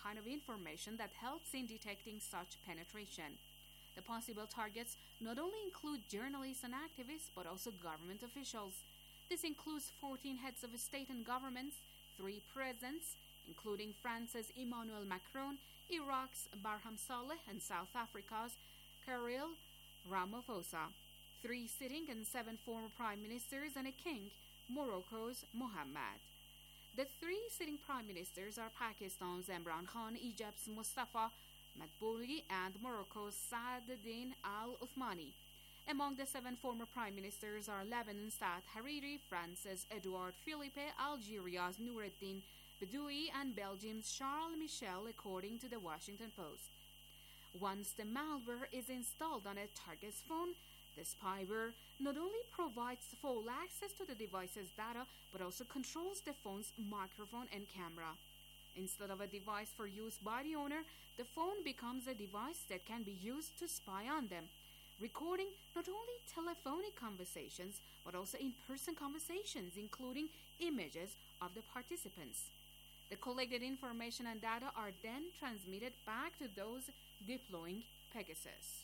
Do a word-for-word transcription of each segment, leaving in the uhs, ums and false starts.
kind of information that helps in detecting such penetration. The possible targets not only include journalists and activists, but also government officials. This includes fourteen heads of state and governments, three presidents, including France's Emmanuel Macron, Iraq's Barham Saleh, and South Africa's Cyril Ramaphosa, three sitting and seven former prime ministers, and a king, Morocco's Mohammed. The three sitting prime ministers are Pakistan's Imran Khan, Egypt's Mustafa Madbouli, and Morocco's Saad-Eddin Al-Uthmani. Among the seven former prime ministers are Lebanon's Saad Hariri, France's Edouard Philippe, Algeria's Noureddin Bedoui, and Belgium's Charles Michel, according to the Washington Post. Once the malware is installed on a target's phone, the spyware not only provides full access to the device's data, but also controls the phone's microphone and camera. Instead of a device for use by the owner, the phone becomes a device that can be used to spy on them, recording not only telephonic conversations, but also in-person conversations, including images of the participants. The collected information and data are then transmitted back to those deploying Pegasus.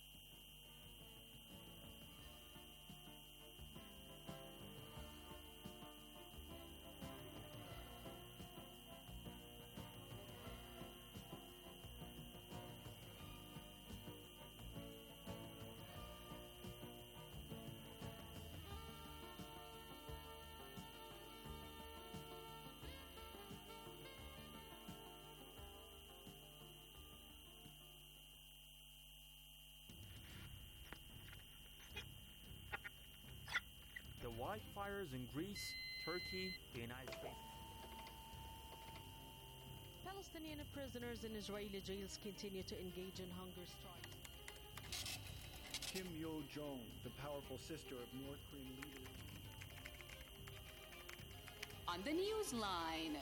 The wildfires in Greece, Turkey, the United States. Palestinian prisoners in Israeli jails continue to engage in hunger strikes. Kim Yo-jong, the powerful sister of North Korean leader. On the Newsline.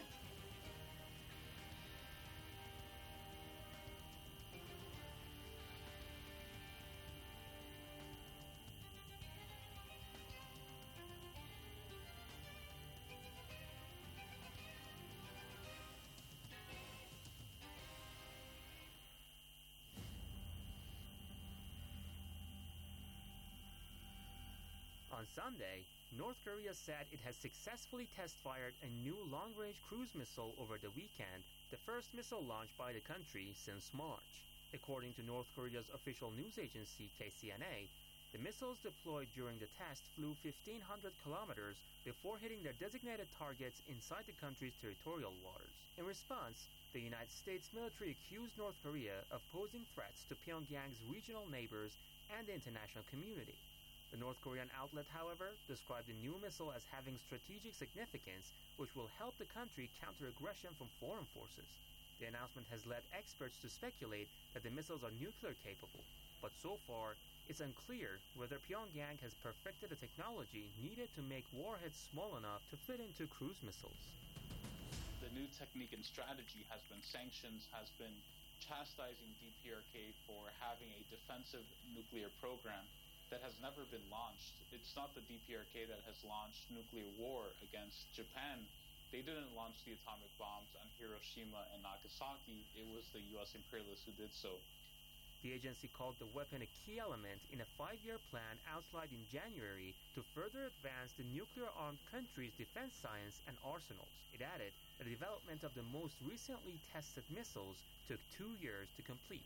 On Sunday, North Korea said it has successfully test-fired a new long-range cruise missile over the weekend, the first missile launched by the country since March. According to North Korea's official news agency K C N A, the missiles deployed during the test flew fifteen hundred kilometers before hitting their designated targets inside the country's territorial waters. In response, the United States military accused North Korea of posing threats to Pyongyang's regional neighbors and the international community. The North Korean outlet, however, described the new missile as having strategic significance, which will help the country counter aggression from foreign forces. The announcement has led experts to speculate that the missiles are nuclear capable, but so far, it's unclear whether Pyongyang has perfected the technology needed to make warheads small enough to fit into cruise missiles. The new technique and strategy has been sanctions, has been chastising D P R K for having a defensive nuclear program that has never been launched. It's not the D P R K that has launched nuclear war against Japan. They didn't launch the atomic bombs on Hiroshima and Nagasaki. It was the U S imperialists who did so. The agency called the weapon a key element in a five-year plan outlined in January to further advance the nuclear-armed country's defense science and arsenals. It added that the development of the most recently tested missiles took two years to complete.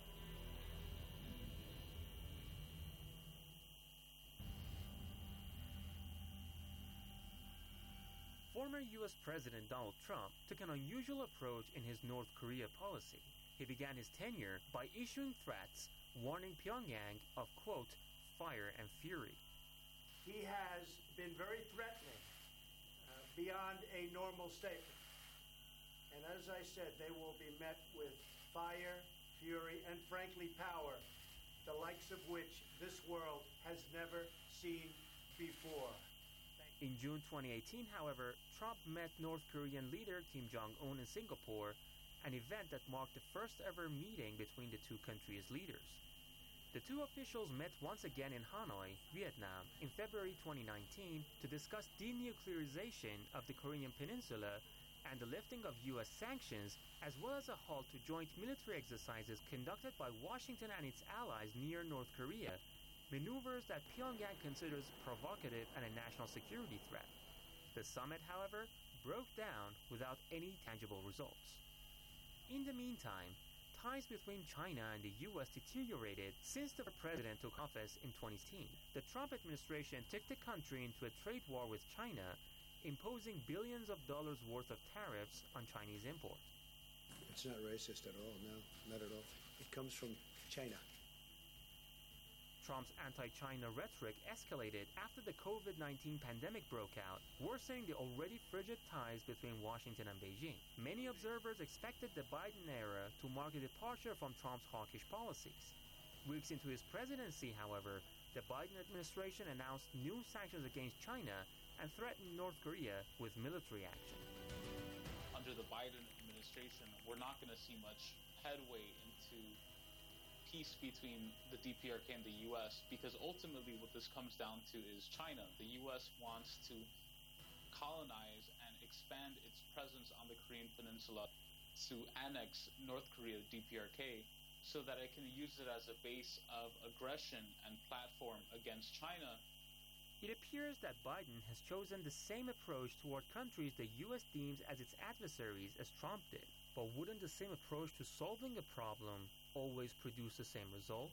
Former U S President Donald Trump took an unusual approach in his North Korea policy. He began his tenure by issuing threats, warning Pyongyang of, quote, fire and fury. He has been very threatening, uh, beyond a normal statement. And as I said, they will be met with fire, fury, and frankly power, the likes of which this world has never seen before. In June twenty eighteen, however, Trump met North Korean leader Kim Jong-un in Singapore, an event that marked the first ever meeting between the two countries' leaders. The two officials met once again in Hanoi, Vietnam, in February twenty nineteen to discuss denuclearization of the Korean Peninsula and the lifting of U S sanctions, as well as a halt to joint military exercises conducted by Washington and its allies near North Korea, maneuvers that Pyongyang considers provocative and a national security threat. The summit, however, broke down without any tangible results. In the meantime, ties between China and the U S deteriorated since the president took office in twenty sixteen. The Trump administration took the country into a trade war with China, imposing billions of dollars worth of tariffs on Chinese imports. It's not racist at all, no, not at all. It comes from China. Trump's anti-China rhetoric escalated after the COVID nineteen pandemic broke out, worsening the already frigid ties between Washington and Beijing. Many observers expected the Biden era to mark a departure from Trump's hawkish policies. Weeks into his presidency, however, the Biden administration announced new sanctions against China and threatened North Korea with military action. Under the Biden administration, we're not going to see much headway into peace between the D P R K and the U S, because ultimately what this comes down to is China. The U S wants to colonize and expand its presence on the Korean Peninsula to annex North Korea, D P R K, so that it can use it as a base of aggression and platform against China. It appears that Biden has chosen the same approach toward countries the U S deems as its adversaries as Trump did. But wouldn't the same approach to solving a problem always produce the same result?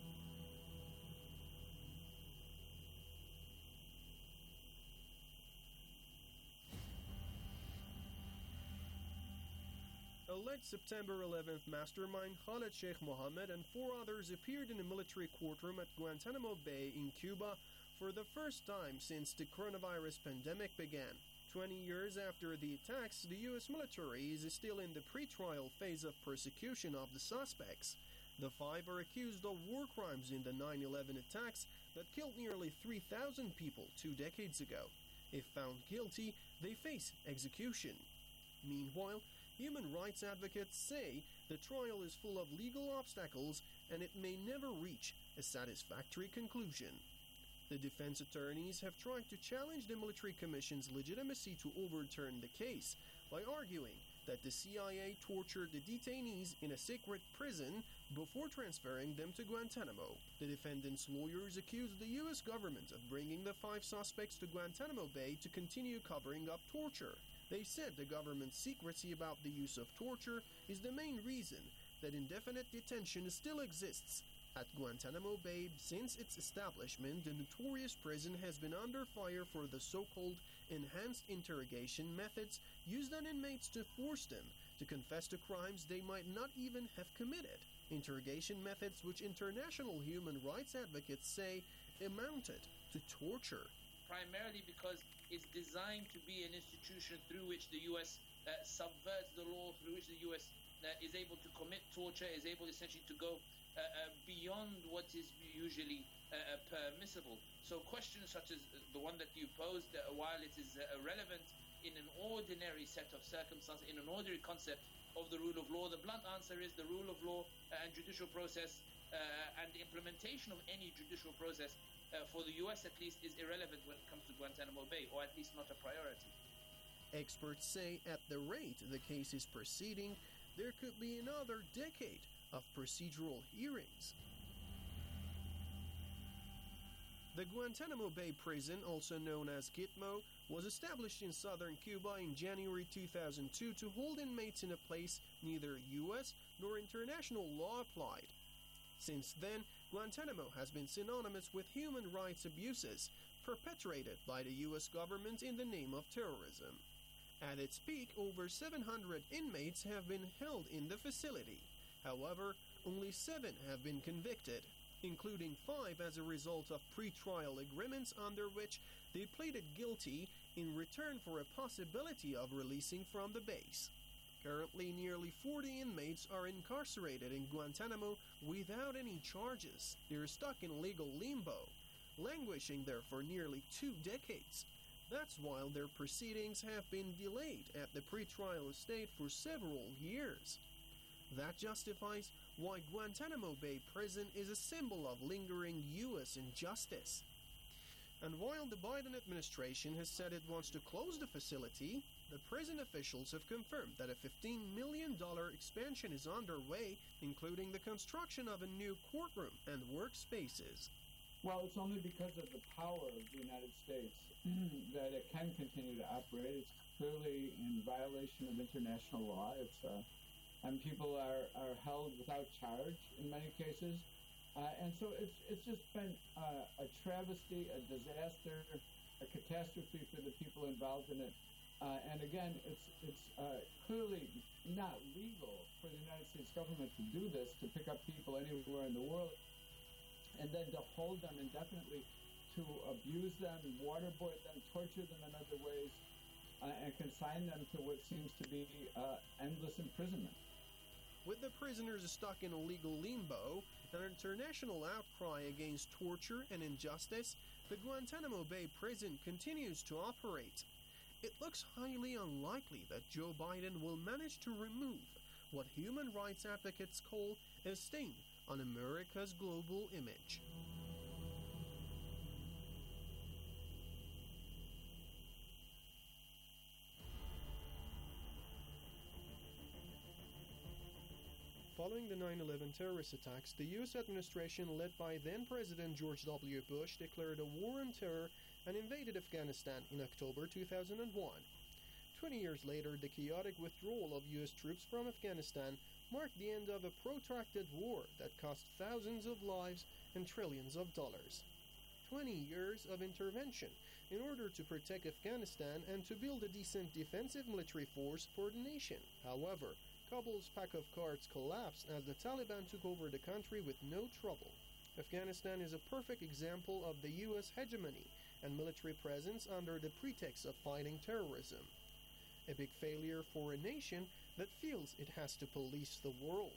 Alleged September eleventh mastermind Khaled Sheikh Mohammed and four others appeared in a military courtroom at Guantanamo Bay in Cuba for the first time since the coronavirus pandemic began. Twenty years after the attacks, the U S military is still in the pre-trial phase of persecution of the suspects. The five are accused of war crimes in the nine eleven attacks that killed nearly three thousand people two decades ago. If found guilty, they face execution. Meanwhile, human rights advocates say the trial is full of legal obstacles and it may never reach a satisfactory conclusion. The defense attorneys have tried to challenge the military commission's legitimacy to overturn the case by arguing that the C I A tortured the detainees in a secret prison before transferring them to Guantanamo. The defendants' lawyers accused the U S government of bringing the five suspects to Guantanamo Bay to continue covering up torture. They said the government's secrecy about the use of torture is the main reason that indefinite detention still exists at Guantanamo Bay. Since its establishment, the notorious prison has been under fire for the so-called enhanced interrogation methods used on inmates to force them to confess to crimes they might not even have committed. Interrogation methods which international human rights advocates say amounted to torture. Primarily because it's designed to be an institution through which the U S uh, subverts the law, through which the U S uh, is able to commit torture, is able essentially to go uh, uh, beyond what is usually uh, uh, permissible. So questions such as the one that you posed, uh, while it is uh, relevant in an ordinary set of circumstances, in an ordinary concept of the rule of law, the blunt answer is the rule of law uh, and judicial process uh, and the implementation of any judicial process Uh, for the U S at least is irrelevant when it comes to Guantanamo Bay, or at least not a priority. Experts say at the rate the case is proceeding, there could be another decade of procedural hearings. The Guantanamo Bay prison, also known as Gitmo, was established in southern Cuba in January two thousand two to hold inmates in a place neither U S nor international law applied. Since then, Guantanamo has been synonymous with human rights abuses perpetrated by the U S government in the name of terrorism. At its peak, over seven hundred inmates have been held in the facility. However, only seven have been convicted, including five as a result of pre-trial agreements under which they pleaded guilty in return for a possibility of releasing from the base. Currently, nearly forty inmates are incarcerated in Guantanamo without any charges. They're stuck in legal limbo, languishing there for nearly two decades. That's while their proceedings have been delayed at the pretrial state for several years. That justifies why Guantanamo Bay Prison is a symbol of lingering U S injustice. And while the Biden administration has said it wants to close the facility, The prison officials have confirmed that a fifteen million dollars expansion is underway, including the construction of a new courtroom and workspaces. Well, it's only because of the power of the United States that it can continue to operate. It's clearly in violation of international law. It's uh, and people are, are held without charge in many cases. Uh, and so it's it's just been uh, a travesty, a disaster, a catastrophe for the people involved in it. Uh, and again, it's it's uh, clearly not legal for the United States government to do this, to pick up people anywhere in the world, and then to hold them indefinitely, to abuse them, waterboard them, torture them in other ways, uh, and consign them to what seems to be uh, endless imprisonment. With the prisoners stuck in a legal limbo, an international outcry against torture and injustice, the Guantanamo Bay prison continues to operate. It looks highly unlikely that Joe Biden will manage to remove what human rights advocates call a stain on America's global image. Following the nine eleven terrorist attacks, the U S administration led by then-President George W. Bush declared a war on terror and invaded Afghanistan in October two thousand one. Twenty years later, the chaotic withdrawal of U S troops from Afghanistan marked the end of a protracted war that cost thousands of lives and trillions of dollars. Twenty years of intervention in order to protect Afghanistan and to build a decent defensive military force for the nation. However, Kabul's pack of cards collapsed as the Taliban took over the country with no trouble. Afghanistan is a perfect example of the U S hegemony and military presence under the pretext of fighting terrorism. A big failure for a nation that feels it has to police the world.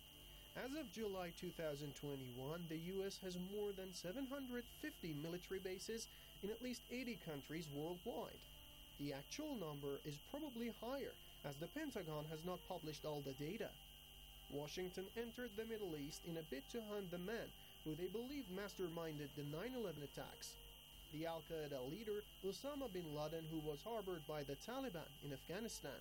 As of July two thousand twenty-one, the U S has more than seven hundred fifty military bases in at least eighty countries worldwide. The actual number is probably higher, as the Pentagon has not published all the data. Washington entered the Middle East in a bid to hunt the man who they believe masterminded the nine eleven attacks, the Al-Qaeda leader Osama bin Laden, who was harbored by the Taliban in Afghanistan.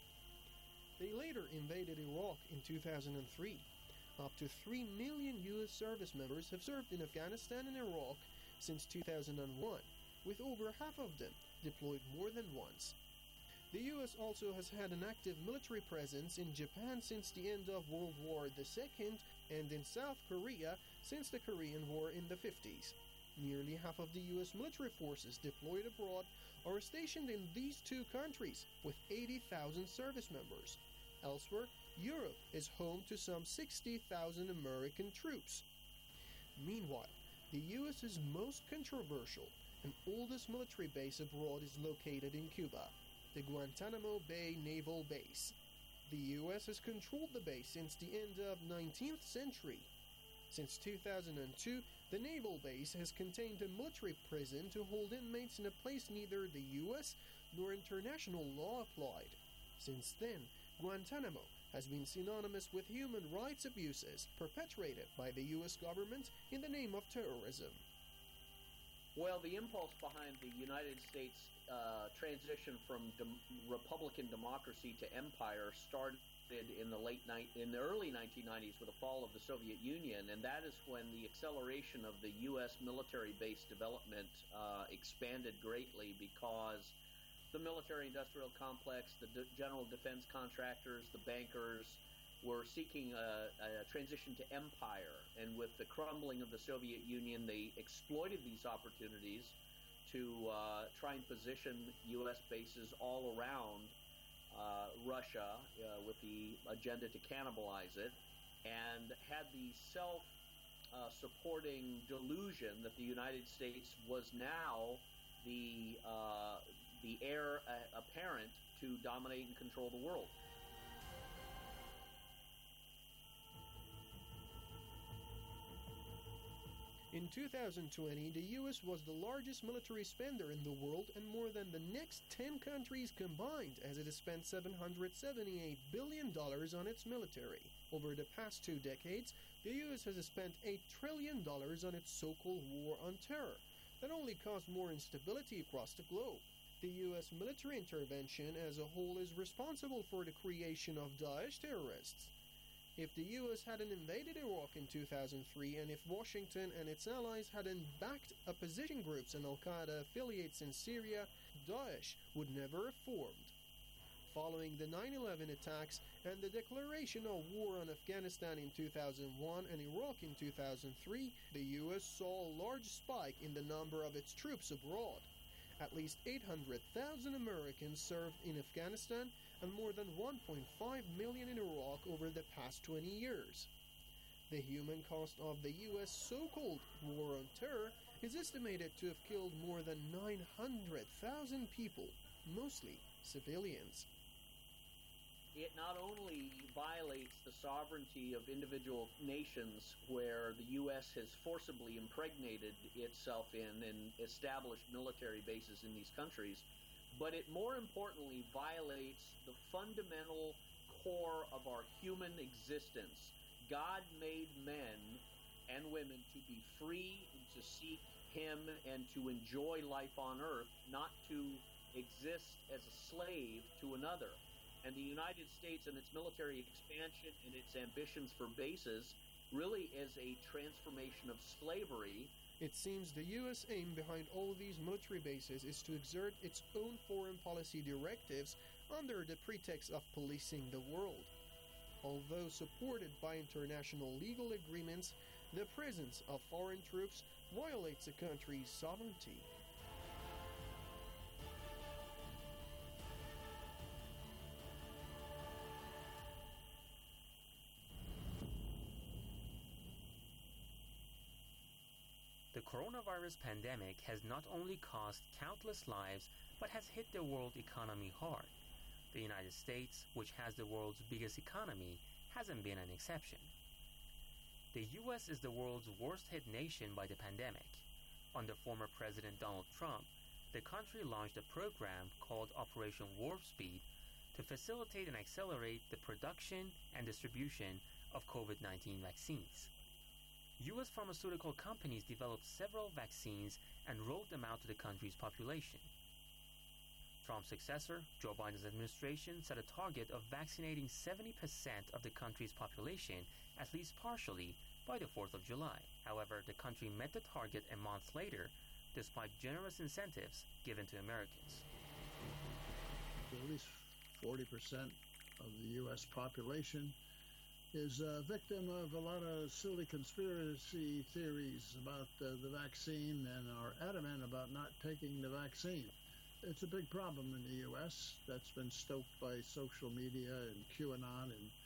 They later invaded Iraq in two thousand three. Up to three million U S service members have served in Afghanistan and Iraq since two thousand one, with over half of them deployed more than once. The U S also has had an active military presence in Japan since the end of World War the Second and in South Korea since the Korean War in the fifties. Nearly half of the U S military forces deployed abroad are stationed in these two countries, with eighty thousand service members. Elsewhere, Europe is home to some sixty thousand American troops. Meanwhile, the U S's most controversial and oldest military base abroad is located in Cuba, the Guantanamo Bay Naval Base. The U S has controlled the base since the end of nineteenth century. Since two thousand two, the naval base has contained a military prison to hold inmates in a place neither the U S nor international law applied. Since then, Guantanamo has been synonymous with human rights abuses perpetrated by the U S government in the name of terrorism. Well, the impulse behind the United States uh, transition from dem- Republican democracy to empire started in the late ni- in the early nineteen nineties with the fall of the Soviet Union, and that is when the acceleration of the U S military base development uh, expanded greatly, because the military-industrial complex, the d- general defense contractors, the bankers were seeking a, a transition to empire, and with the crumbling of the Soviet Union, they exploited these opportunities to uh, try and position U S bases all around uh, Russia uh, with the agenda to cannibalize it, and had the self-supporting uh, delusion that the United States was now the uh, the heir uh, apparent to dominate and control the world. In two thousand twenty, the U S was the largest military spender in the world, and more than the next ten countries combined, as it has spent seven hundred seventy-eight billion dollars on its military. Over the past two decades, the U S has spent eight trillion dollars on its so-called war on terror that only caused more instability across the globe. The U S military intervention as a whole is responsible for the creation of Daesh terrorists. If the U S hadn't invaded Iraq in two thousand three, and if Washington and its allies hadn't backed opposition groups and Al-Qaeda affiliates in Syria, Daesh would never have formed. Following the nine eleven attacks and the declaration of war on Afghanistan in two thousand one and Iraq in two thousand three, the U S saw a large spike in the number of its troops abroad. At least eight hundred thousand Americans served in Afghanistan and more than one point five million in Iraq over the past twenty years. The human cost of the U S so-called war on terror is estimated to have killed more than nine hundred thousand people, mostly civilians. It not only violates the sovereignty of individual nations where the U S has forcibly impregnated itself in and established military bases in these countries, but it more importantly violates the fundamental core of our human existence. God made men and women to be free and to seek Him and to enjoy life on earth, not to exist as a slave to another. And the United States and its military expansion and its ambitions for bases really is a transformation of slavery. It seems the U S aim behind all these military bases is to exert its own foreign policy directives under the pretext of policing the world. Although supported by international legal agreements, the presence of foreign troops violates a country's sovereignty. The coronavirus pandemic has not only cost countless lives, but has hit the world economy hard. The United States, which has the world's biggest economy, hasn't been an exception. The U S is the world's worst-hit nation by the pandemic. Under former President Donald Trump, the country launched a program called Operation Warp Speed to facilitate and accelerate the production and distribution of COVID nineteen vaccines. U S pharmaceutical companies developed several vaccines and rolled them out to the country's population. Trump's successor, Joe Biden's administration, set a target of vaccinating seventy percent of the country's population, at least partially, by the fourth of July. However, the country met the target a month later, despite generous incentives given to Americans. At least forty percent of the U S population is a victim of a lot of silly conspiracy theories about uh, the vaccine and are adamant about not taking the vaccine. It's a big problem in the U S that's been stoked by social media and QAnon and,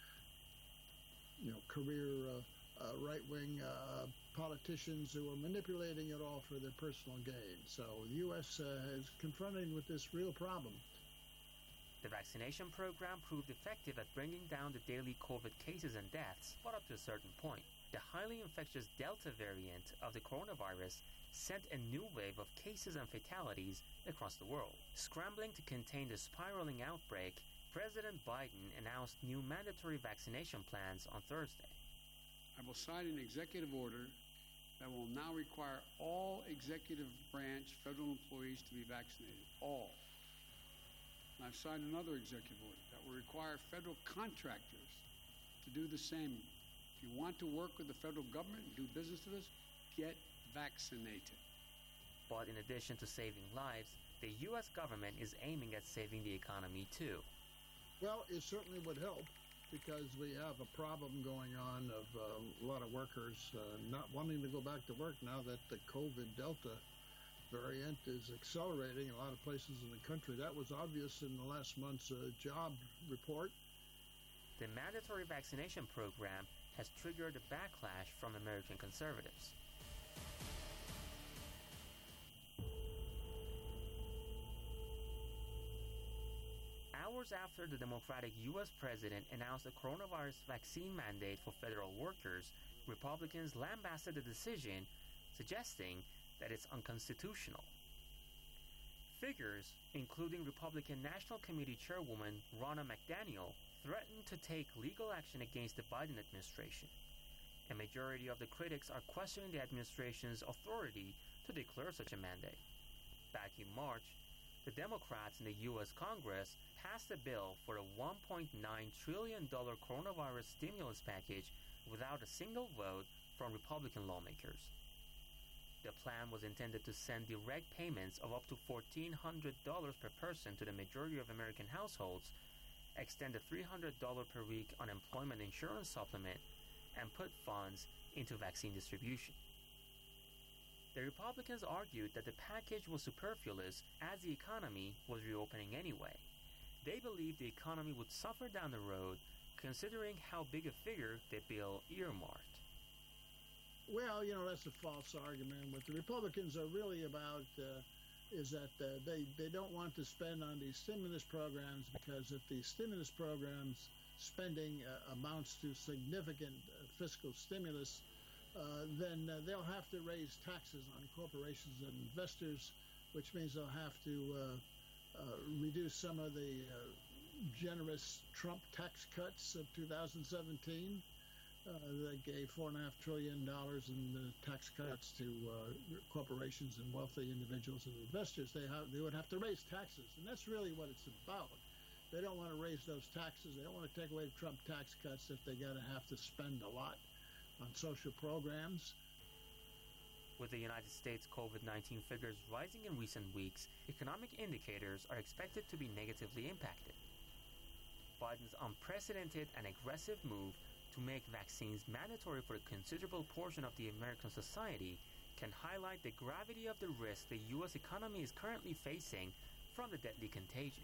you know, career uh, uh, right-wing uh, politicians who are manipulating it all for their personal gain. So the U S uh, is confronting with this real problem. The vaccination program proved effective at bringing down the daily COVID cases and deaths, but up to a certain point. The highly infectious Delta variant of the coronavirus sent a new wave of cases and fatalities across the world. Scrambling to contain the spiraling outbreak, President Biden announced new mandatory vaccination plans on Thursday. I will sign an executive order that will now require all executive branch federal employees to be vaccinated. All. I've signed another executive order that will require federal contractors to do the same. If you want to work with the federal government and do business with us, get vaccinated. But in addition to saving lives, the U S government is aiming at saving the economy too. Well, it certainly would help because we have a problem going on of uh, a lot of workers uh, not wanting to go back to work now that the COVID Delta variant is accelerating in a lot of places in the country. That was obvious in the last month's uh, job report. The mandatory vaccination program has triggered a backlash from American conservatives. Hours after the Democratic U S president announced a coronavirus vaccine mandate for federal workers, Republicans lambasted the decision, suggesting that it's unconstitutional. Figures, including Republican National Committee Chairwoman Ronna McDaniel, threatened to take legal action against the Biden administration. A majority of the critics are questioning the administration's authority to declare such a mandate. Back in March, The Democrats in the U S Congress passed a bill for a one point nine trillion dollars coronavirus stimulus package without a single vote from Republican lawmakers. The plan was intended to send direct payments of up to fourteen hundred dollars per person to the majority of American households, extend a three hundred dollars per week unemployment insurance supplement, and put funds into vaccine distribution. The Republicans argued that the package was superfluous as the economy was reopening anyway. They believed the economy would suffer down the road, considering how big a figure the bill earmarked. Well, you know, that's a false argument. What the Republicans are really about uh, is that uh, they, they don't want to spend on these stimulus programs, because if the stimulus programs spending uh, amounts to significant uh, fiscal stimulus, uh, then uh, they'll have to raise taxes on corporations and investors, which means they'll have to uh, uh, reduce some of the uh, generous Trump tax cuts of two thousand seventeen. Uh, that gave four and a half trillion dollars in uh, tax cuts to uh, corporations and wealthy individuals and investors. They have, they would have to raise taxes, and that's really what it's about. They don't want to raise those taxes. They don't want to take away the Trump tax cuts if they got to have to spend a lot on social programs. With the United States COVID nineteen figures rising in recent weeks, economic indicators are expected to be negatively impacted. Biden's unprecedented and aggressive move to make vaccines mandatory for a considerable portion of the American society can highlight the gravity of the risk the U S economy is currently facing from the deadly contagion.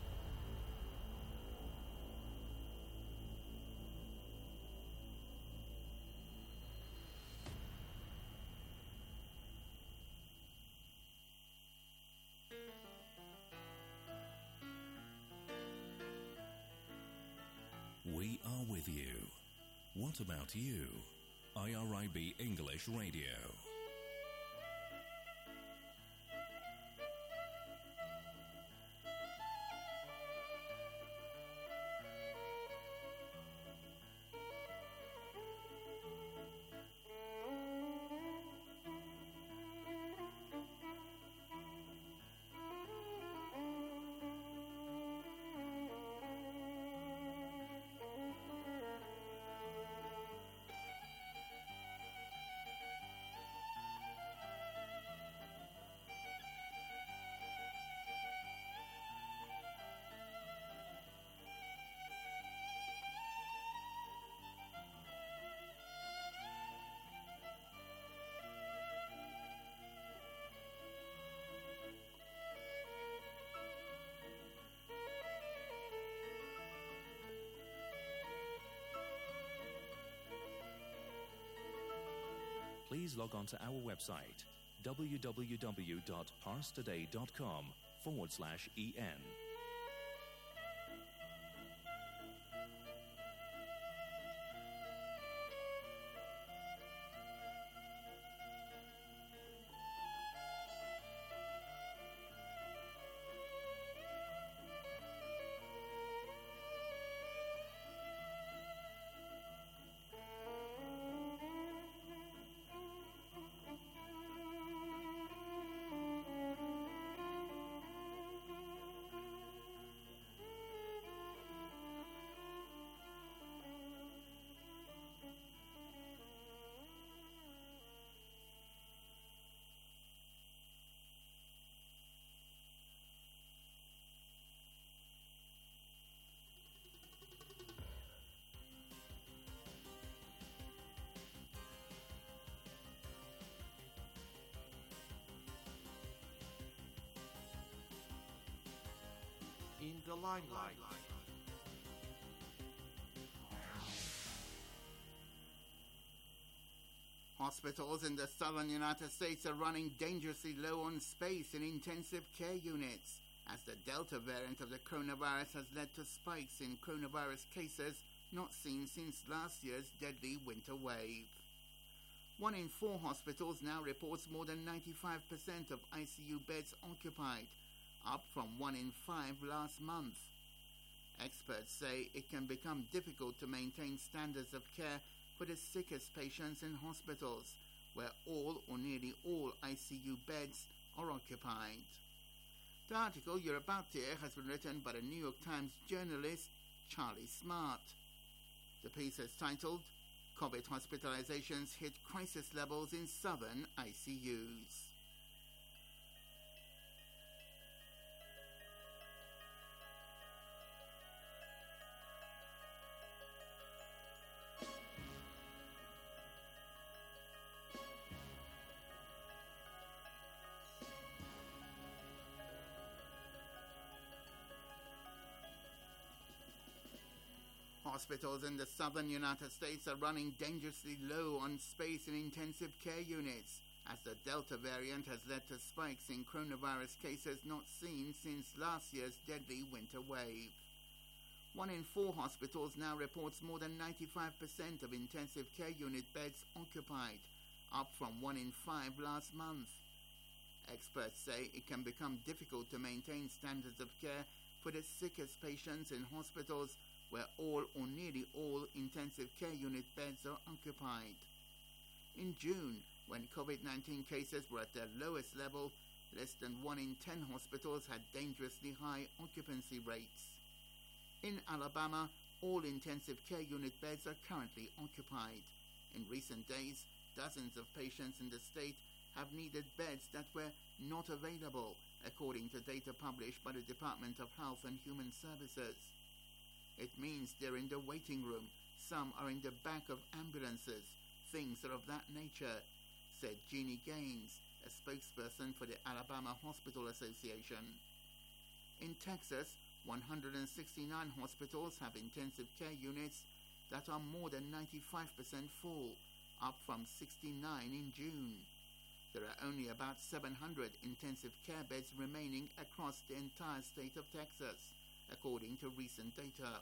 We are with you. What about you? I R I B English Radio. Please log on to our website, www.parstoday.com forward slash EN. In the limelight. Hospitals in the southern United States are running dangerously low on space in intensive care units, as the Delta variant of the coronavirus has led to spikes in coronavirus cases not seen since last year's deadly winter wave. One in four hospitals now reports more than ninety-five percent of I C U beds occupied, up from one in five last month. Experts say it can become difficult to maintain standards of care for the sickest patients in hospitals, where all or nearly all I C U beds are occupied. The article you're about to hear has been written by the New York Times journalist Charlie Smart. The piece is titled, COVID Hospitalizations Hit Crisis Levels in Southern I C Us. Hospitals in the southern United States are running dangerously low on space in intensive care units, as the Delta variant has led to spikes in coronavirus cases not seen since last year's deadly winter wave. One in four hospitals now reports more than ninety-five percent of intensive care unit beds occupied, up from one in five last month. Experts say it can become difficult to maintain standards of care for the sickest patients in hospitals where all or nearly all intensive care unit beds are occupied. In June, when COVID nineteen cases were at their lowest level, less than one in ten hospitals had dangerously high occupancy rates. In Alabama, all intensive care unit beds are currently occupied. In recent days, dozens of patients in the state have needed beds that were not available, according to data published by the Department of Health and Human Services. It means they're in the waiting room, some are in the back of ambulances, things are of that nature, said Jeannie Gaines, a spokesperson for the Alabama Hospital Association. In Texas, one hundred sixty-nine hospitals have intensive care units that are more than ninety-five percent full, up from sixty-nine in June. There are only about seven hundred intensive care beds remaining across the entire state of Texas, according to recent data.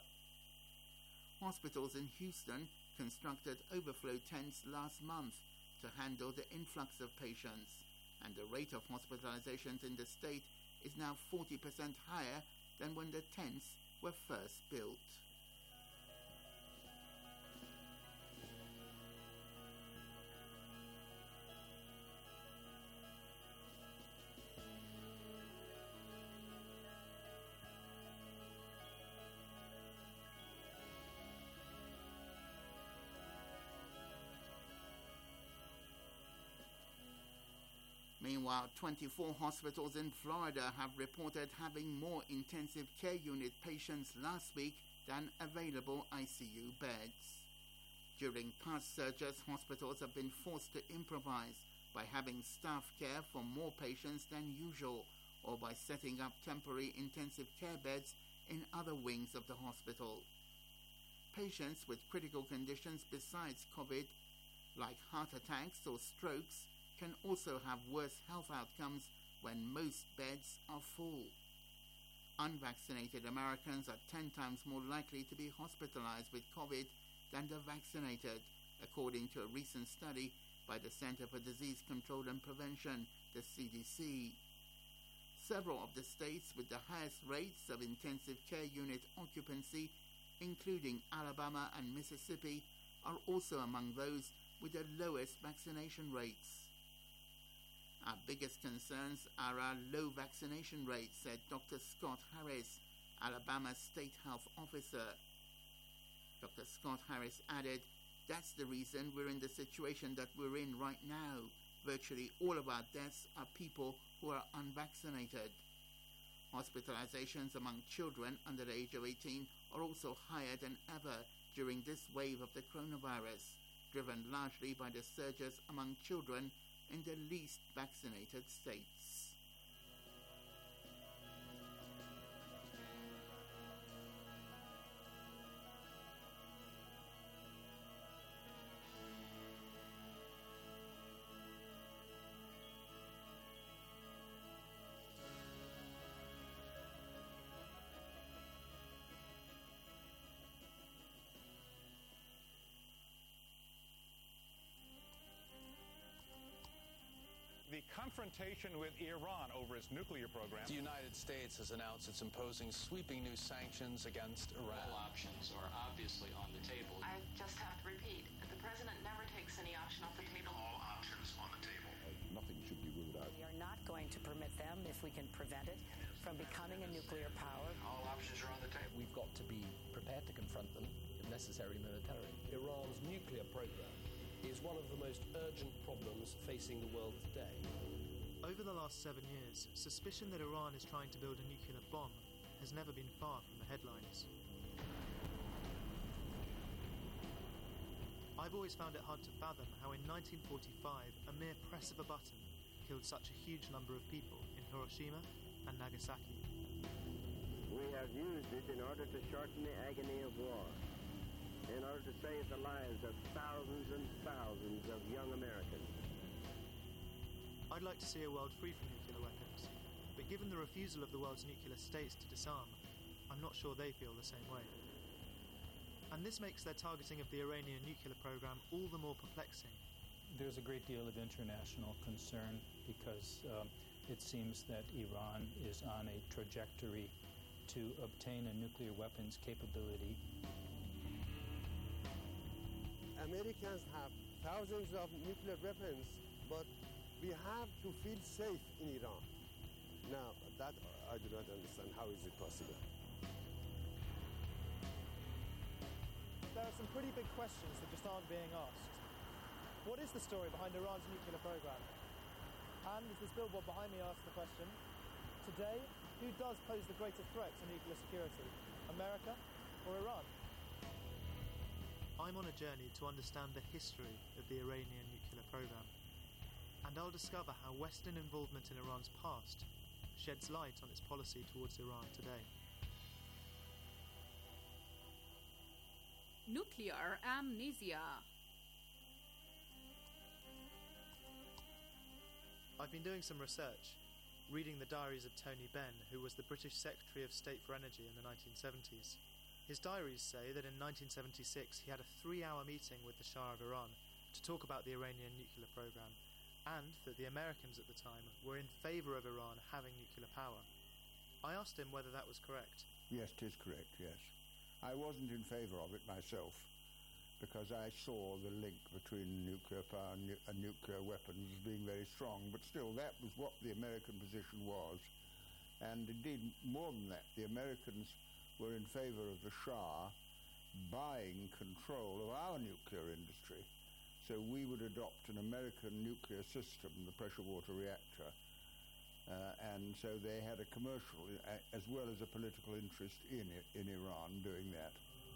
Hospitals in Houston constructed overflow tents last month to handle the influx of patients, and the rate of hospitalizations in the state is now forty percent higher than when the tents were first built. Meanwhile, twenty-four hospitals in Florida have reported having more intensive care unit patients last week than available I C U beds. During past surges, hospitals have been forced to improvise by having staff care for more patients than usual, or by setting up temporary intensive care beds in other wings of the hospital. Patients with critical conditions besides COVID, like heart attacks or strokes, can also have worse health outcomes when most beds are full. Unvaccinated Americans are ten times more likely to be hospitalized with COVID than the vaccinated, according to a recent study by the Center for Disease Control and Prevention, the C D C. Several of the states with the highest rates of intensive care unit occupancy, including Alabama and Mississippi, are also among those with the lowest vaccination rates. Our biggest concerns are our low vaccination rates, said Doctor Scott Harris, Alabama's state health officer. Doctor Scott Harris added, "That's the reason we're in the situation that we're in right now. Virtually all of our deaths are people who are unvaccinated." Hospitalizations among children under the age of eighteen are also higher than ever during this wave of the coronavirus, driven largely by the surges among children in the least vaccinated states. The confrontation with Iran over its nuclear program. The United States has announced it's imposing sweeping new sanctions against Iran. All options are obviously on the table. I just have to repeat, the president never takes any option off the table. All options on the table. Nothing should be ruled out. We are not going to permit them, if we can prevent it, nuclear power. All options are on the table. We've got to be prepared to confront them, if necessary militarily. Iran's nuclear program is one of the most urgent problems facing the world today. Over the last seven years, suspicion that Iran is trying to build a nuclear bomb has never been far from the headlines. I've always found it hard to fathom how in nineteen forty-five a mere press of a button killed such a huge number of people in Hiroshima and Nagasaki. We have used it in order to shorten the agony of war, in order to save the lives of thousands and thousands of young Americans. I'd like to see a world free from nuclear weapons, but given the refusal of the world's nuclear states to disarm, I'm not sure they feel the same way. And this makes their targeting of the Iranian nuclear program all the more perplexing. There's a great deal of international concern because um, it seems that Iran is on a trajectory to obtain a nuclear weapons capability. Americans have thousands of nuclear weapons, but we have to feel safe in Iran. Now, that I do not understand. How is it possible? There are some pretty big questions that just aren't being asked. What is the story behind Iran's nuclear program? And as this billboard behind me asks the question, today, who does pose the greater threat to nuclear security? America or Iran? I'm on a journey to understand the history of the Iranian nuclear program. And I'll discover how Western involvement in Iran's past sheds light on its policy towards Iran today. Nuclear amnesia. I've been doing some research, reading the diaries of Tony Benn, who was the British Secretary of State for Energy in the nineteen seventies. His diaries say that in nineteen seventy-six he had a three-hour meeting with the Shah of Iran to talk about the Iranian nuclear program, and that the Americans at the time were in favour of Iran having nuclear power. I asked him whether that was correct. Yes, it is correct, yes. I wasn't in favour of it myself, because I saw the link between nuclear power and, nu- and nuclear weapons as being very strong, but still that was what the American position was. And indeed, more than that, the Americans were in favour of the Shah buying control of our nuclear industry. So we would adopt an American nuclear system, the pressure water reactor, uh, and so they had a commercial uh, as well as a political interest in it, in Iran doing that.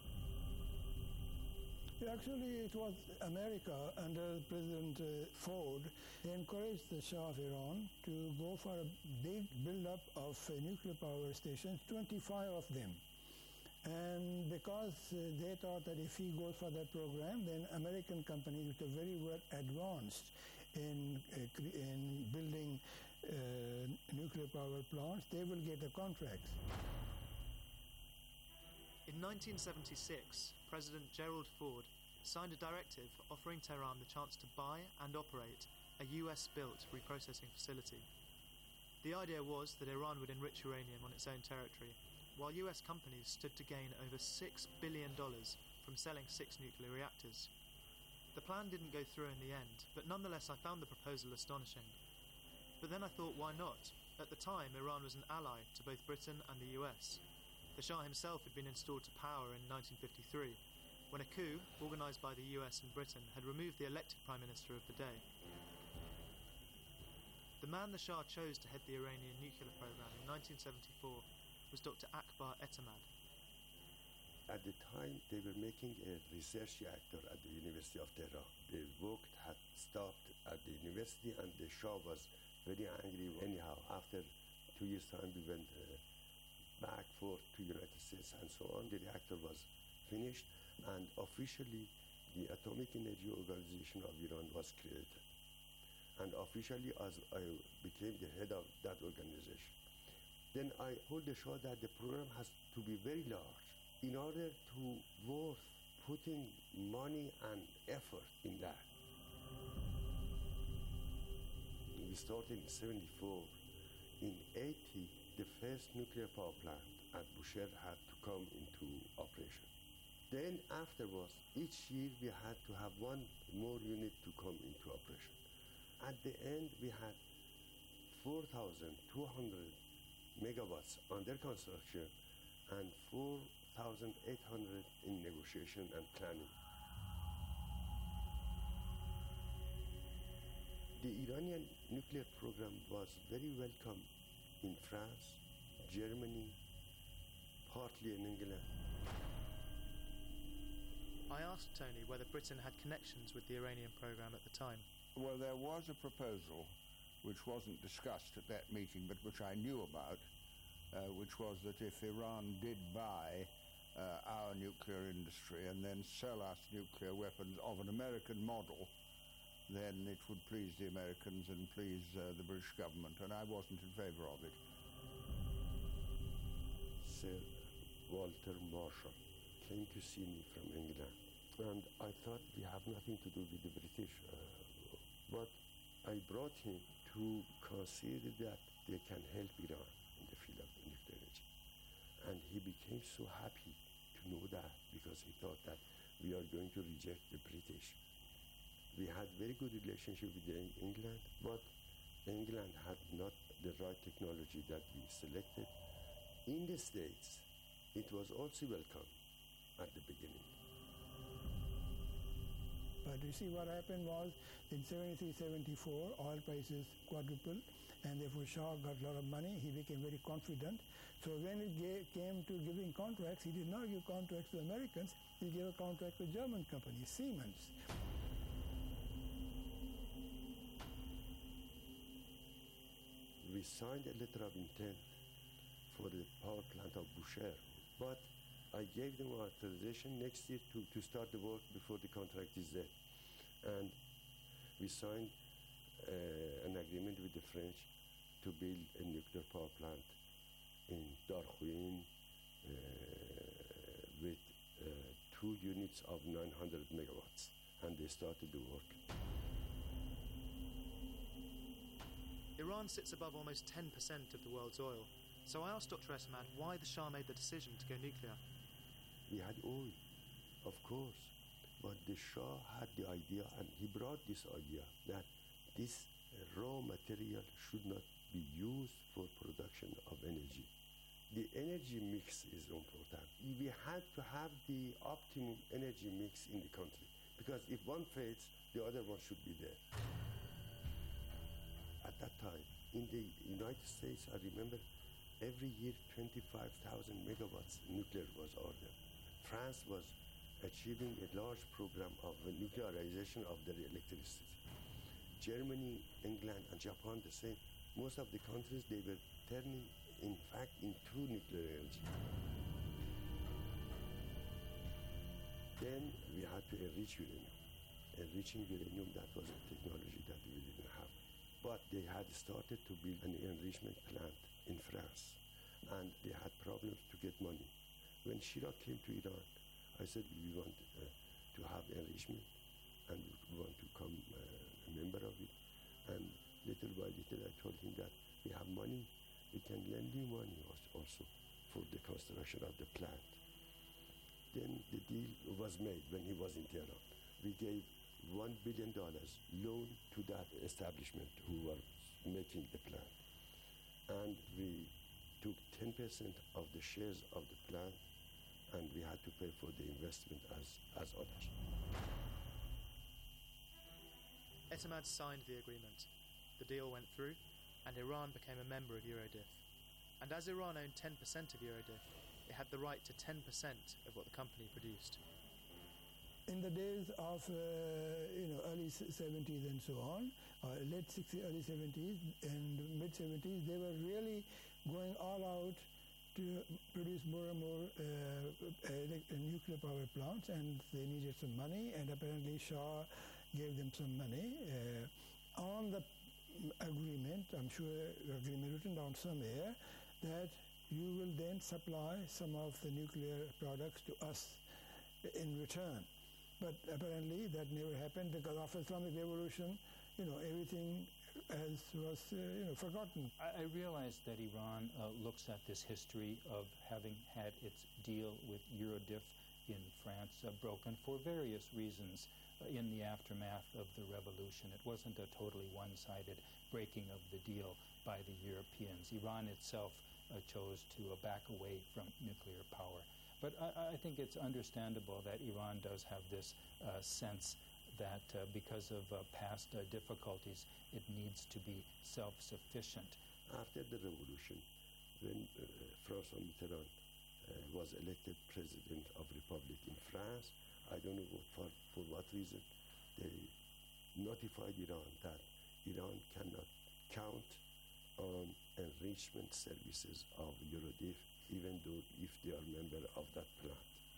Actually, it was America under President uh, Ford encouraged the Shah of Iran to go for a big build-up of uh, nuclear power stations, twenty-five of them. And because uh, they thought that if he goes for that program, then American companies which are very well advanced in, uh, in building uh, nuclear power plants, they will get the contracts. In nineteen seventy-six, President Gerald Ford signed a directive offering Tehran the chance to buy and operate a U S-built reprocessing facility. The idea was that Iran would enrich uranium on its own territory, while U S companies stood to gain over six billion dollars from selling six nuclear reactors. The plan didn't go through in the end, but nonetheless I found the proposal astonishing. But then I thought, why not? At the time, Iran was an ally to both Britain and the U S. The Shah himself had been installed to power in nineteen fifty-three, when a coup, organised by the U S and Britain, had removed the elected Prime Minister of the day. The man the Shah chose to head the Iranian nuclear program in nineteen seventy-four was Doctor Akbar Etemad. At the time, they were making a research reactor at the University of Tehran. The work had stopped at the university, and the Shah was very angry. Anyhow, after two years' time, we went uh, back forth to United States and so on. The reactor was finished, and officially, the Atomic Energy Organization of Iran was created. And officially, as I became the head of that organization. Then I told the Shah that the program has to be very large in order to worth putting money and effort in that. We started in seventy-four. In eighty, the first nuclear power plant at Bushehr had to come into operation. Then afterwards, each year we had to have one more unit to come into operation. At the end, we had four thousand two hundred megawatts under construction and four thousand eight hundred in negotiation and planning. The Iranian nuclear program was very welcome in France, Germany, partly in England. I asked Tony whether Britain had connections with the Iranian program at the time. Well, there was a proposal which wasn't discussed at that meeting, but which I knew about, uh, which was that if Iran did buy uh, our nuclear industry and then sell us nuclear weapons of an American model, then it would please the Americans and please uh, the British government, and I wasn't in favor of it. Sir Walter Marshall came to see me from England, and I thought we have nothing to do with the British, uh, but I brought him to consider that they can help Iran in the field of nuclear energy. And he became so happy to know that, because he thought that we are going to reject the British. We had very good relationship with England, but England had not the right technology that we selected. In the States, it was also welcome at the beginning. But you see, what happened was in seventy-three seventy-four, oil prices quadrupled, and therefore Shah got a lot of money. He became very confident. So when it gave, came to giving contracts, he did not give contracts to Americans. He gave a contract to German company, Siemens. We signed a letter of intent for the power plant of Bushehr, but I gave them authorization next year to, to start the work before the contract is there. And we signed uh, an agreement with the French to build a nuclear power plant in Darkhuin uh, with uh, two units of nine hundred megawatts, and they started the work. Iran sits above almost ten percent of the world's oil, so I asked Doctor Etemad why the Shah made the decision to go nuclear. We had oil, of course, but the Shah had the idea, and he brought this idea, that this raw material should not be used for production of energy. The energy mix is important. We had to have the optimum energy mix in the country, because if one fails, the other one should be there. At that time, in the United States, I remember every year twenty-five thousand megawatts nuclear was ordered. France was achieving a large program of nuclearization of their electricity. Germany, England, and Japan the same. Most of the countries, they were turning, in fact, into nuclear energy. Then we had to enrich uranium. Enriching uranium, that was a technology that we didn't have. But they had started to build an enrichment plant in France, and they had problems to get money. When Chirac came to Iran, I said, we want uh, to have enrichment, and we want to become uh, a member of it. And little by little, I told him that we have money, we can lend you money also for the construction of the plant. Then the deal was made when he was in Tehran. We gave one billion dollars loan to that establishment who were making the plant. And we took ten percent of the shares of the plant, and we had to pay for the investment as, as others. Etemad signed the agreement. The deal went through, and Iran became a member of Eurodif. And as Iran owned ten percent of Eurodif, it had the right to ten percent of what the company produced. In the days of uh, you know early seventies and so on, uh, late sixties, early seventies, and mid seventies, they were really going all out to produce more and more uh, uh, nuclear power plants, and they needed some money, and apparently Shah gave them some money. Uh, on the agreement, I'm sure agreement written down somewhere, that you will then supply some of the nuclear products to us in return. But apparently that never happened, because after Islamic Revolution, you know, everything else was, uh, you know, forgotten. I, I realize that Iran uh, looks at this history of having had its deal with Eurodif in France uh, broken for various reasons uh, in the aftermath of the revolution. It wasn't a totally one-sided breaking of the deal by the Europeans. Iran itself uh, chose to uh, back away from nuclear power. But I, I think it's understandable that Iran does have this uh, sense that uh, because of uh, past uh, difficulties, it needs to be self-sufficient. After the revolution, when uh, François Mitterrand uh, was elected president of Republic in France, I don't know what, for, for what reason, they notified Iran that Iran cannot count on enrichment services of Eurodif, even though if they are member of that plant.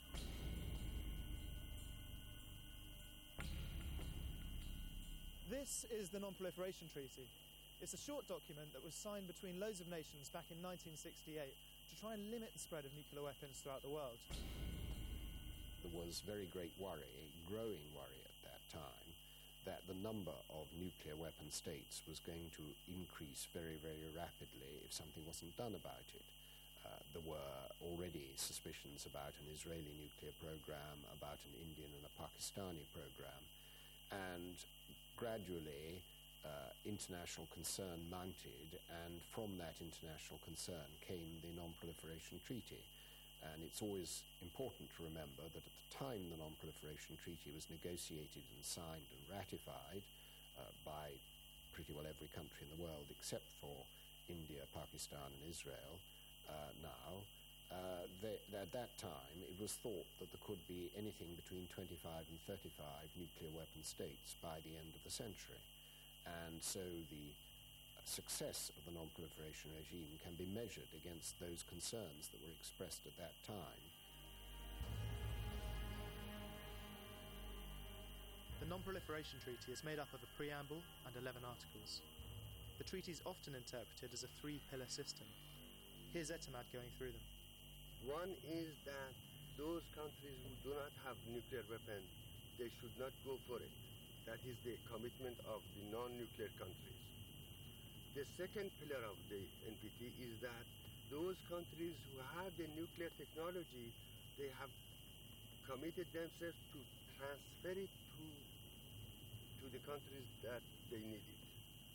This is the Non-Proliferation Treaty. It's a short document that was signed between loads of nations back in nineteen sixty-eight to try and limit the spread of nuclear weapons throughout the world. There was very great worry, growing worry at that time, that the number of nuclear weapon states was going to increase very, very rapidly if something wasn't done about it. Uh, there were already suspicions about an Israeli nuclear program, about an Indian and a Pakistani program, and gradually uh, international concern mounted, and from that international concern came the Non-Proliferation Treaty. And it's always important to remember that at the time the Non-Proliferation Treaty was negotiated and signed and ratified uh, by pretty well every country in the world except for India, Pakistan and Israel uh, now, uh, they, at that time it was thought that there could be anything between twenty-five and thirty-five nuclear weapon states by the end of the century. And so the success of the non-proliferation regime can be measured against those concerns that were expressed at that time. The Non-Proliferation Treaty is made up of a preamble and eleven articles. The treaty is often interpreted as a three-pillar system. Here's Etemad going through them. One is that those countries who do not have nuclear weapons, they should not go for it. That is the commitment of the non-nuclear countries. The second pillar of the N P T is that those countries who have the nuclear technology, they have committed themselves to transfer it to, to the countries that they need it.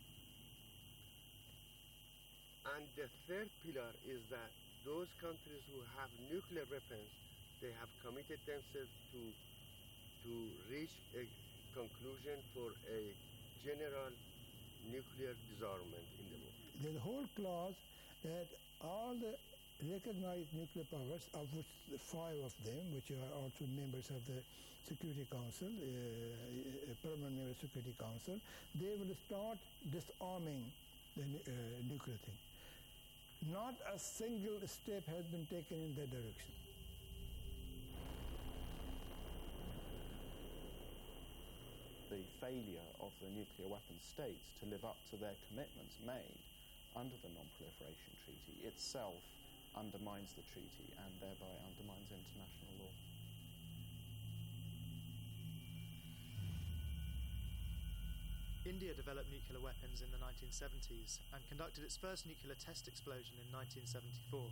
And the third pillar is that those countries who have nuclear weapons, they have committed themselves to, to reach a conclusion for a general nuclear disarmament in the world. There's a whole clause that all the recognized nuclear powers, of which the five of them, which are also members of the Security Council, uh, permanent member of Security Council, they will start disarming the uh, nuclear thing. Not a single step has been taken in that direction. The failure of the nuclear weapon states to live up to their commitments made under the Non-Proliferation Treaty itself undermines the treaty and thereby undermines international law. India developed nuclear weapons in the nineteen seventies and conducted its first nuclear test explosion in nineteen seventy-four.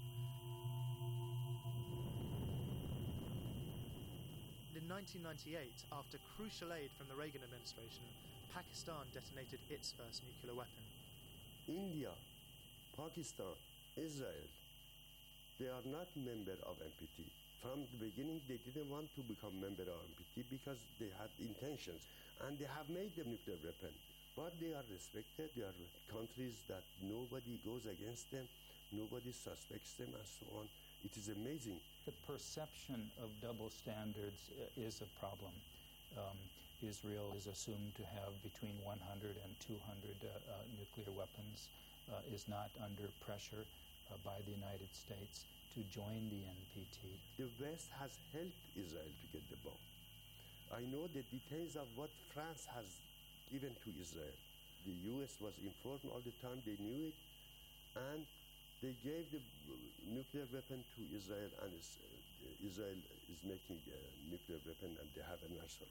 In nineteen ninety-eight, after crucial aid from the Reagan administration, Pakistan detonated its first nuclear weapon. India, Pakistan, Israel, they are not member of N P T. From the beginning, they didn't want to become member of N P T because they had intentions, and they have made the nuclear weapon. But they are respected. They are countries that nobody goes against them, nobody suspects them, and so on. It is amazing. The perception of double standards uh, is a problem. Um, Israel is assumed to have between one hundred and two hundred uh, uh, nuclear weapons, uh, is not under pressure uh, by the United States to join the N P T. The West has helped Israel to get the bomb. I know the details of what France has given to Israel. The U S was informed all the time, they knew it, and they gave the nuclear weapon to Israel, and uh, Israel is making a nuclear weapon, and they have an arsenal.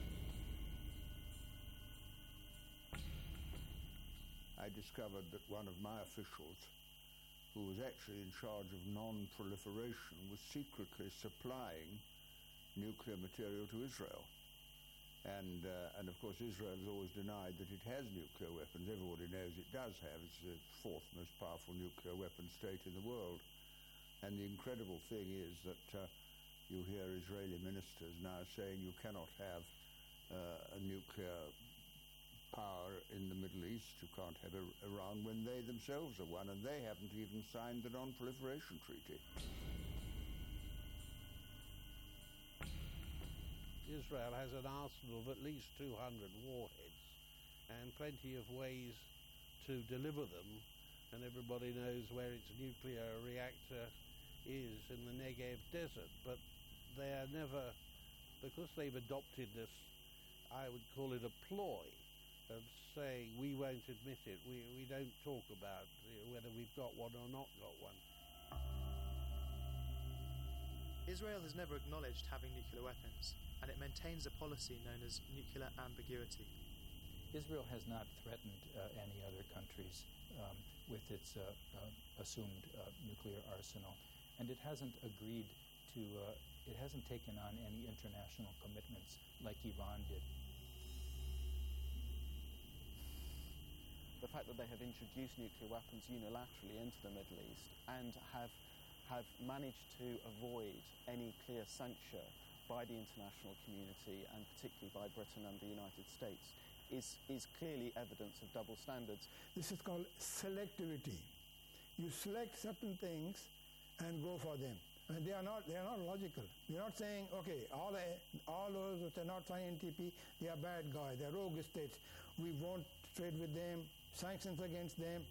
I discovered that one of my officials, who was actually in charge of non-proliferation, was secretly supplying nuclear material to Israel. And, uh, and of course Israel has always denied that it has nuclear weapons. Everybody knows it does have. It's the fourth most powerful nuclear weapon state in the world. And the incredible thing is that uh, you hear Israeli ministers now saying you cannot have uh, a nuclear power in the Middle East. You can't have Iran when they themselves are one, and they haven't even signed the Non-Proliferation Treaty. Israel has an arsenal of at least two hundred warheads and plenty of ways to deliver them, and everybody knows where its nuclear reactor is in the Negev desert, but they are never, because they've adopted this, I would call it a ploy of saying we won't admit it, we, we don't talk about whether we've got one or not got one. Israel has never acknowledged having nuclear weapons, and it maintains a policy known as nuclear ambiguity. Israel has not threatened uh, any other countries um, with its uh, uh, assumed uh, nuclear arsenal, and it hasn't agreed to, uh, it hasn't taken on any international commitments like Iran did. The fact that they have introduced nuclear weapons unilaterally into the Middle East and have have managed to avoid any clear censure by the international community, and particularly by Britain and the United States, is, is clearly evidence of double standards. This is called selectivity. You select certain things and go for them. And they are not, they are not logical. You're not saying, okay, all, the, all those which are not signed N T P, they are bad guys, they are rogue states. We won't trade with them, sanctions against them.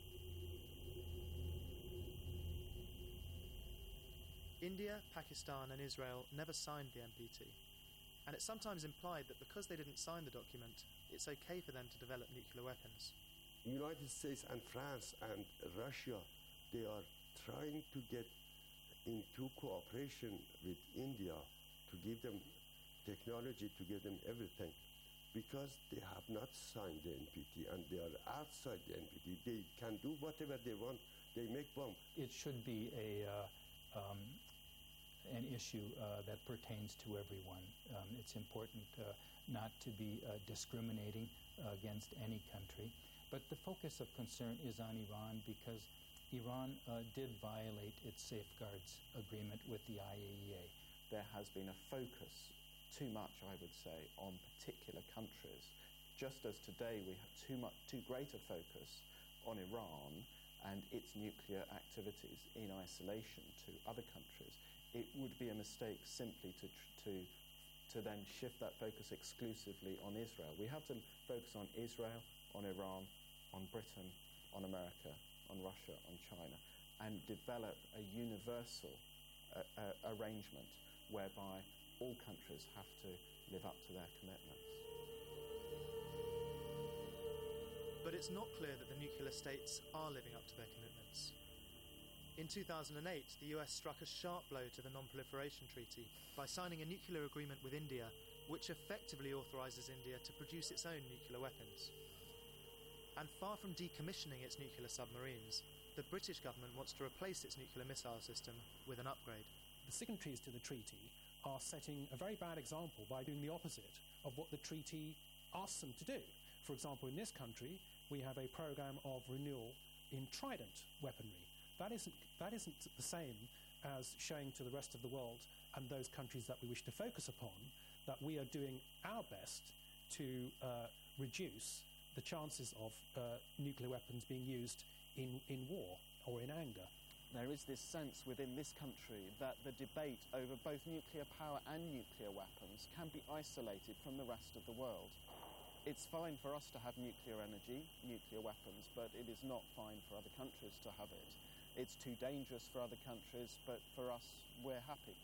India, Pakistan and Israel never signed the N P T, and it's sometimes implied that because they didn't sign the document, it's okay for them to develop nuclear weapons. United States and France and Russia, they are trying to get into cooperation with India to give them technology, to give them everything, because they have not signed the N P T and they are outside the N P T. They can do whatever they want. They make bomb. It should be a uh, um, an issue uh, that pertains to everyone. Um, it's important uh, not to be uh, discriminating uh, against any country. But the focus of concern is on Iran because Iran uh, did violate its safeguards agreement with the I A E A. There has been a focus, too much I would say, on particular countries. Just as today we have too much, too great a focus on Iran and its nuclear activities in isolation to other countries, it would be a mistake simply to, to, to then shift that focus exclusively on Israel. We have to focus on Israel, on Iran, on Britain, on America, on Russia, on China, and develop a universal uh, uh, arrangement whereby all countries have to live up to their commitments. But it's not clear that the nuclear states are living up to their commitments. In two thousand eight, the U S struck a sharp blow to the Non-Proliferation Treaty by signing a nuclear agreement with India, which effectively authorises India to produce its own nuclear weapons. And far from decommissioning its nuclear submarines, the British government wants to replace its nuclear missile system with an upgrade. The signatories to the treaty are setting a very bad example by doing the opposite of what the treaty asks them to do. For example, in this country, we have a program of renewal in Trident weaponry. That isn't, that isn't the same as showing to the rest of the world and those countries that we wish to focus upon that we are doing our best to uh, reduce the chances of uh, nuclear weapons being used in, in war or in anger. There is this sense within this country that the debate over both nuclear power and nuclear weapons can be isolated from the rest of the world. It's fine for us to have nuclear energy, nuclear weapons, but it is not fine for other countries to have it. It's too dangerous for other countries, but for us, we're happy.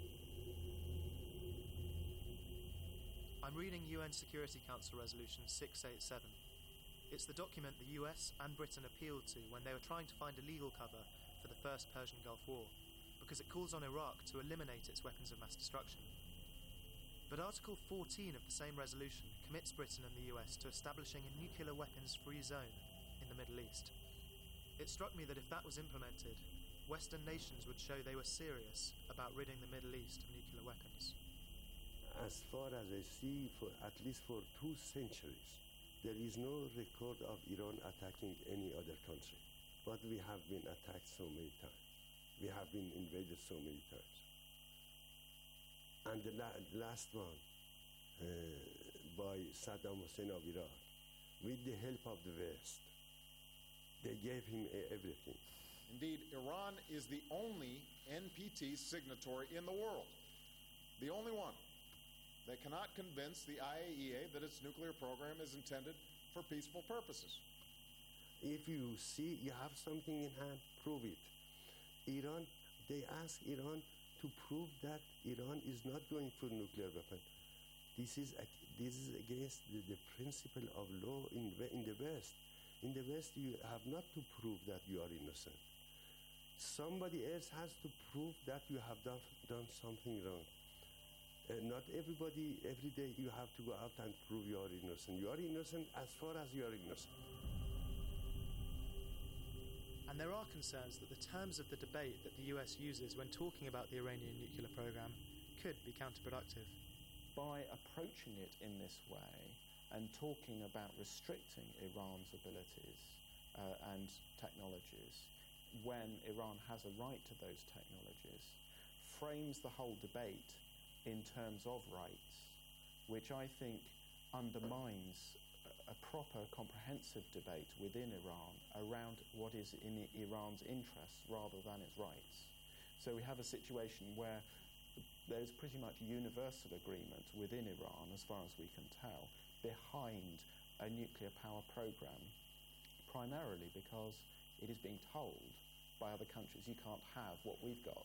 I'm reading U N Security Council Resolution six eighty-seven. It's the document the U S and Britain appealed to when they were trying to find a legal cover for the first Persian Gulf War, because it calls on Iraq to eliminate its weapons of mass destruction. But Article fourteen of the same resolution commits Britain and the U S to establishing a nuclear weapons-free zone in the Middle East. It struck me that if that was implemented, Western nations would show they were serious about ridding the Middle East of nuclear weapons. as far as I see, for at least for two centuries, there is no record of Iran attacking any other country. But we have been attacked so many times. We have been invaded so many times. And the la- last one, uh, by Saddam Hussein of Iraq, with the help of the West, they gave him uh, everything. Indeed, Iran is the only N P T signatory in the world, the only one that cannot convince the I A E A that its nuclear program is intended for peaceful purposes. If you see you have something in hand, prove it. Iran, they ask Iran to prove that Iran is not going for nuclear weapon. This is this is against the, the principle of law in in the West. In the West, you have not to prove that you are innocent. Somebody else has to prove that you have done done something wrong. Uh, not everybody, every day you have to go out and prove you are innocent. You are innocent as far as you are innocent. And there are concerns that the terms of the debate that the U S uses when talking about the Iranian nuclear program could be counterproductive. By approaching it in this way and talking about restricting Iran's abilities uh, and technologies when Iran has a right to those technologies frames the whole debate in terms of rights, which I think undermines a proper, comprehensive debate within Iran around what is in Iran's interests rather than its rights. So we have a situation where there is pretty much universal agreement within Iran, as far as we can tell, behind a nuclear power program, primarily because it is being told by other countries, you can't have what we've got.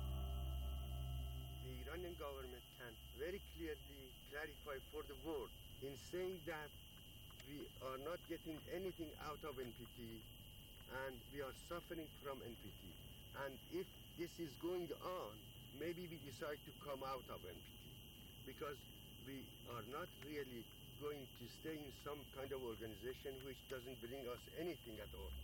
The Iranian government can very clearly clarify for the world in saying that we are not getting anything out of N P T and we are suffering from N P T. And if this is going on, maybe we decide to come out of N P T because we are not really going to stay in some kind of organization which doesn't bring us anything at all.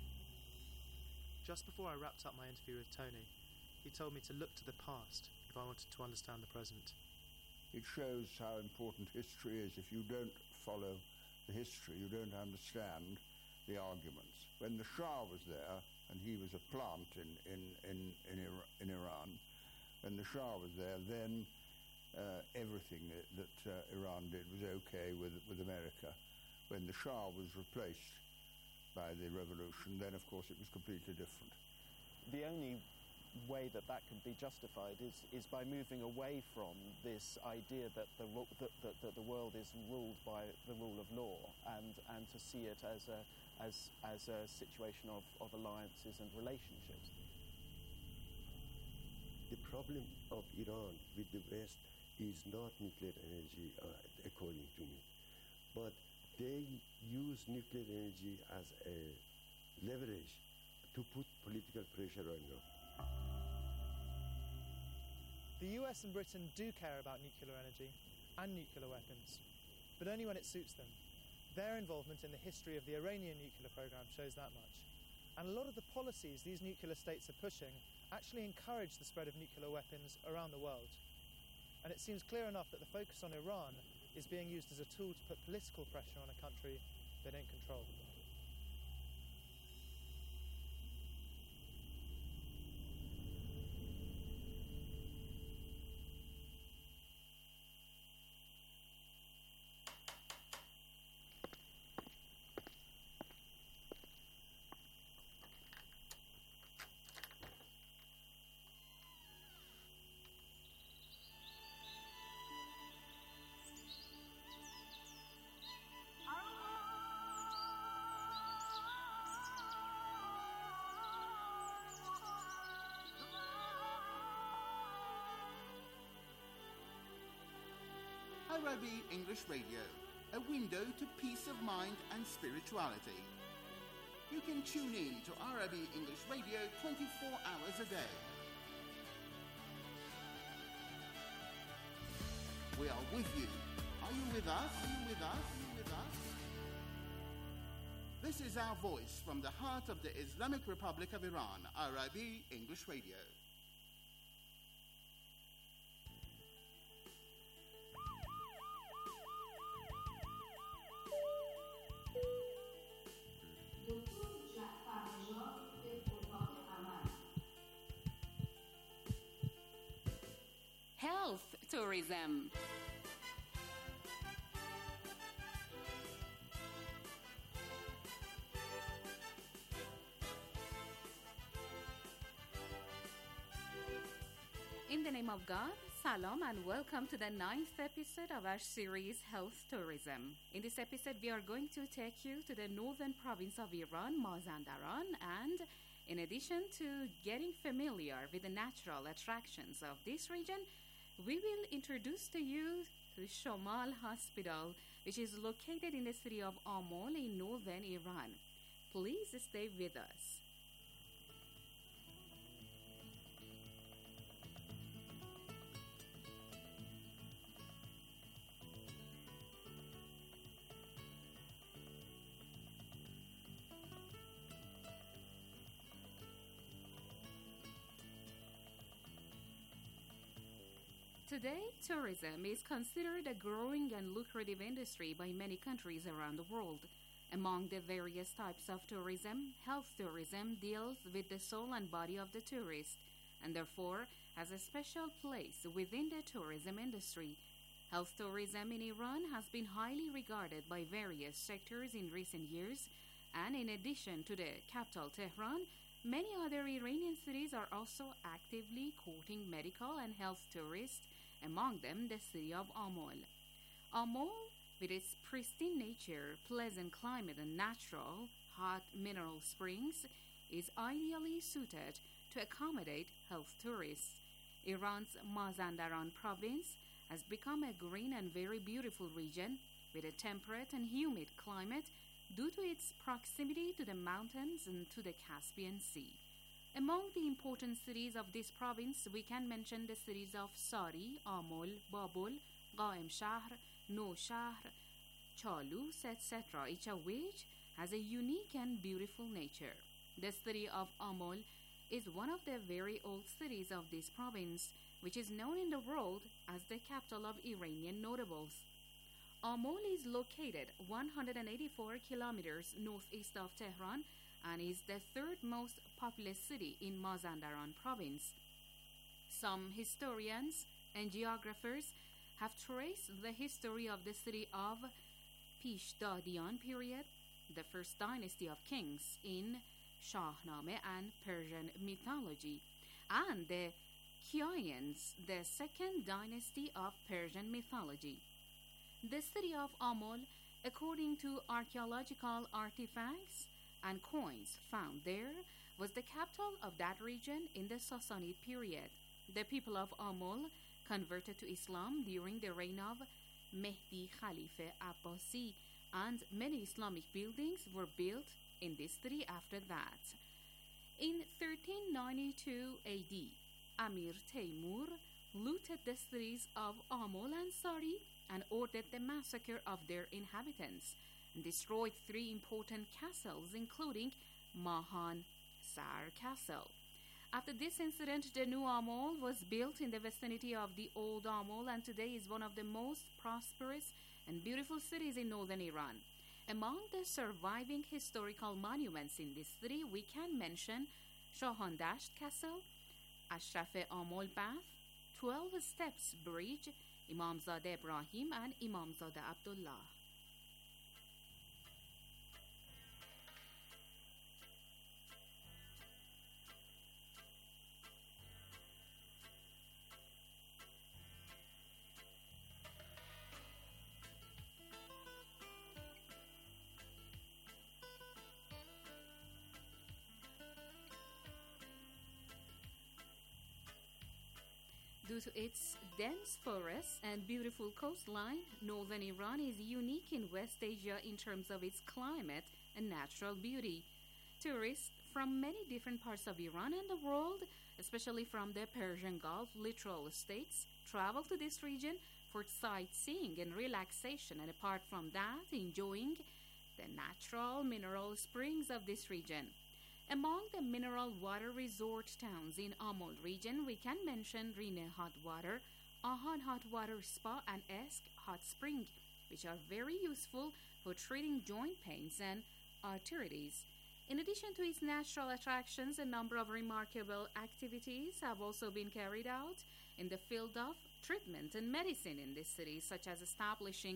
Just before I wrapped up my interview with Tony, he told me to look to the past if I wanted to understand the present. It shows how important history is. If you don't follow the history, you don't understand the arguments. When the Shah was there, and he was a plant in, in, in, in, Ira- in Iran, when the Shah was there, then uh, everything that, that uh, Iran did was okay with, with America. When the Shah was replaced by the revolution, then of course it was completely different. The only way that that can be justified is, is by moving away from this idea that the, that, that, that the world is ruled by the rule of law and, and to see it as a, as, as a situation of, of alliances and relationships. The problem of Iran with the West is not nuclear energy, uh, according to me, but they use nuclear energy as a leverage to put political pressure on Iran. The U S and Britain do care about nuclear energy and nuclear weapons, but only when it suits them. Their involvement in the history of the Iranian nuclear program shows that much. And a lot of the policies these nuclear states are pushing actually encourage the spread of nuclear weapons around the world. And it seems clear enough that the focus on Iran is being used as a tool to put political pressure on a country they don't control. Arabi English Radio, a window to peace of mind and spirituality. You can tune in to Arabi English Radio twenty-four hours a day. We are with you. Are you with us? Are you with us? Are you with us? This is our voice from the heart of the Islamic Republic of Iran, Arabi English Radio. tourism. In the name of God, Salam, and welcome to the ninth episode of our series Health Tourism. In this episode, we are going to take you to the northern province of Iran, Mazandaran, and in addition to getting familiar with the natural attractions of this region, we will introduce to you the Shomal Hospital, which is located in the city of Amol in northern Iran. Please stay with us. Today, tourism is considered a growing and lucrative industry by many countries around the world. Among the various types of tourism, health tourism deals with the soul and body of the tourist, and therefore has a special place within the tourism industry. Health tourism in Iran has been highly regarded by various sectors in recent years, and in addition to the capital Tehran, many other Iranian cities are also actively courting medical and health tourists, among them the city of Amol. Amol, with its pristine nature, pleasant climate, and natural, hot mineral springs, is ideally suited to accommodate health tourists. Iran's Mazandaran province has become a green and very beautiful region with a temperate and humid climate due to its proximity to the mountains and to the Caspian Sea. Among the important cities of this province, we can mention the cities of Sari, Amol, Babol, Qaim Shahr, No Shahr, Chalus, et cetera, each of which has a unique and beautiful nature. The city of Amol is one of the very old cities of this province, which is known in the world as the capital of Iranian notables. Amol is located one hundred eighty-four kilometers northeast of Tehran and is the third most populous city in Mazandaran province. Some historians and geographers have traced the history of the city of Pishdadian period, the first dynasty of kings in Shahnameh and Persian mythology, and the Kiayans, the second dynasty of Persian mythology. The city of Amol, according to archaeological artifacts and coins found there, was the capital of that region in the Sassanid period. The people of Amol converted to Islam during the reign of Mehdi Khalifa Abbasi, and many Islamic buildings were built in this city after that. In thirteen ninety-two A D, Amir Taimur looted the cities of Amol and Sari and ordered the massacre of their inhabitants, and destroyed three important castles, including Mahan Sar Castle. After this incident, the new Amol was built in the vicinity of the old Amol, and today is one of the most prosperous and beautiful cities in northern Iran. Among the surviving historical monuments in this city, we can mention Shahandasht Castle, Ashraf Amol Bath, twelve Steps Bridge, Imamzadeh Ibrahim, and Imamzadeh Abdullah. Due to its dense forests and beautiful coastline, northern Iran is unique in West Asia in terms of its climate and natural beauty. Tourists from many different parts of Iran and the world, especially from the Persian Gulf littoral states, travel to this region for sightseeing and relaxation, and apart from that, enjoying the natural mineral springs of this region. Among the mineral water resort towns in Amol region, we can mention Rine Hot Water, Ahan Hot Water Spa, and Esk Hot Spring, which are very useful for treating joint pains and arthritis. In addition to its natural attractions, a number of remarkable activities have also been carried out in the field of treatment and medicine in this city, such as establishing